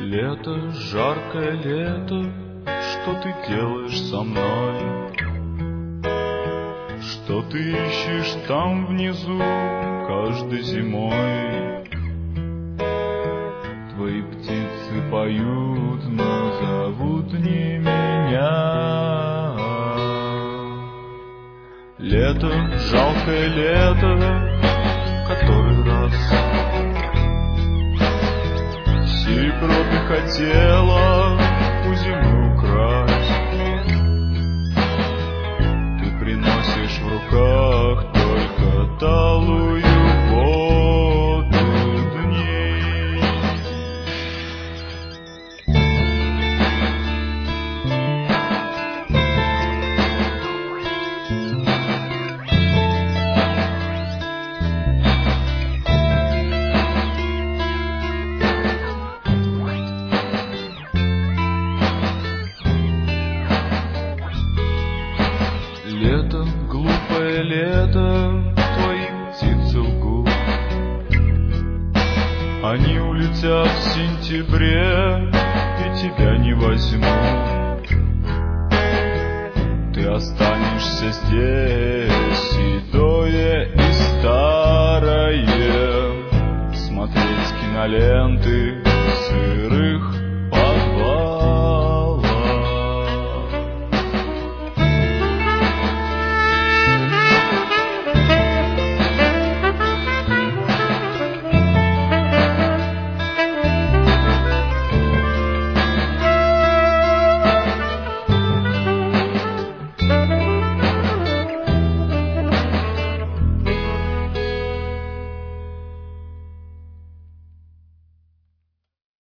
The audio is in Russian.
Лето, жаркое лето, что ты делаешь со мной? Что ты ищешь там внизу каждой зимой? Твои птицы поют, но зовут не меня. Лето, жалкое лето, который раз серебро ты хотела у зимы украсть. Ты приносишь в руках только талую воду дней. Лето, глупое лето, твои птицы лгут. Они улетят в сентябре и тебя не возьмут. Ты останешься здесь, седое и старое, смотреть киноленты